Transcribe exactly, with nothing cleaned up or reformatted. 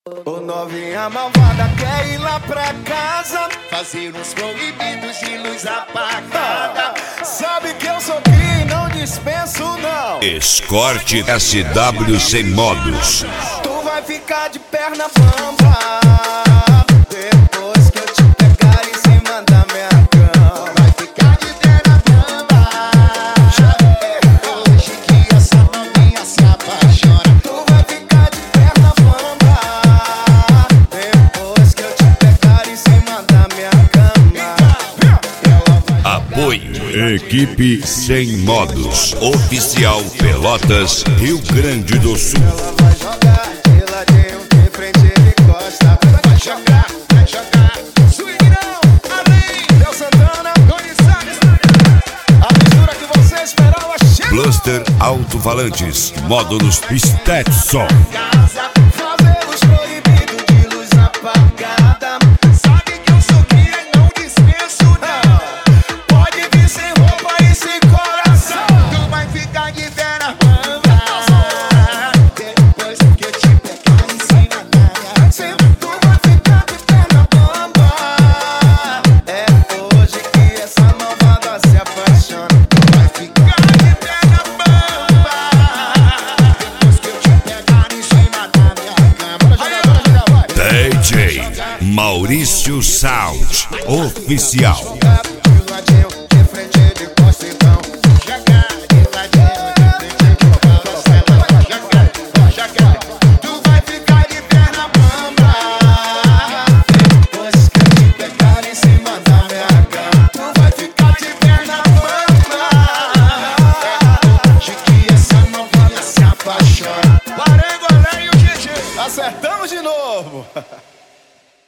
Ô novinha malvada quer ir lá pra casa fazer uns proibidos de luz apagada. ah, Sabe que eu sou cria e não dispenso não. Escorte S W sem modos. Tu vai ficar de perna bamba depois que eu te pegar em cima da minha cama. Vai ficar de perna bamba hoje que essa novinha se apaixona. Tu vai ficar de perna bamba depois que eu te pegar em cima da minha cama. Ela vai Apoio Equipe Sem Modos Oficial Pelotas, Rio Grande do Sul. Ela vai jogar de ladinho, de frente e de costa. vai jogar, vai jogar. Swing não, além Del Santana, Tony Salles. A mistura que você esperava chega. Bluster Alto-Falantes, módulos Stetson. Casa, Fazer os proibidos de luz apagada. sabe que eu sou cria e não dispenso não. Pode vir sem roupa e sem coração. Tu vai ficar de perna bamba depois que eu te pegar em cima da minha Sim, tu vai ficar de perna bamba. É hoje que essa malvada se apaixona. Vai ficar de perna bamba depois que eu te pegar em cima da minha cama. Aí, agora já vai. D J Maurício Sound Oficial. De ladinho, de frente e de costa, então. Jogar de ladinho, de frente de costa, ela vai jogar, vai jogar. Tu vai ficar de perna bamba depois que eu te pegar em cima da minha cama. Tu vai ficar de perna bamba Hoje que essa novinha se apaixona. Parengo, Além e o G G. Acertamos de novo.